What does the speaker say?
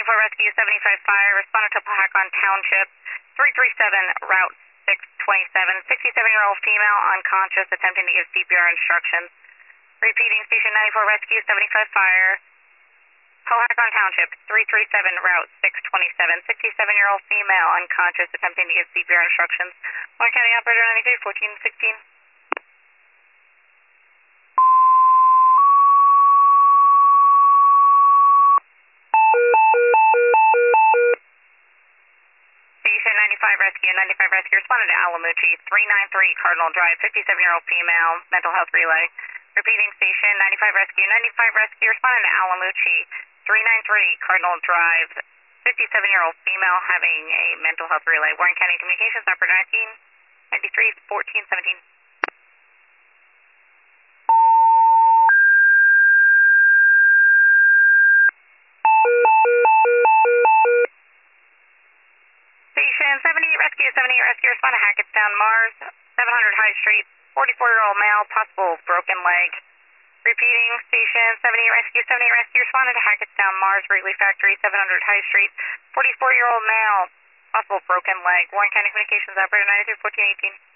94 Rescue 75 Fire, responded to Pahakon Township, 337 Route 627, 67-year-old female unconscious attempting to give CPR instructions. Repeating, Station 94 Rescue 75 Fire, Pahakon Township, 337 Route 627, 67-year-old female unconscious attempting to give CPR instructions. Warren County Operator 93, 1416. Station 95 Rescue responded to Alamuchi, 393 Cardinal Drive, 57-year-old female, mental health relay. Repeating, Station 95 Rescue responded to Alamuchi, 393 Cardinal Drive, 57-year-old female having a mental health relay. Warren County Communications, Operator 93, 1417. Station 78 Rescue, respond to Hackettstown, Mars, 700 High Street, 44-year-old male, possible broken leg. Repeating, Station 78 Rescue, responded to Hackettstown, Mars, Wrigley Factory, 700 High Street, 44-year-old male, possible broken leg. Warren County Communications Operator 93, 1418.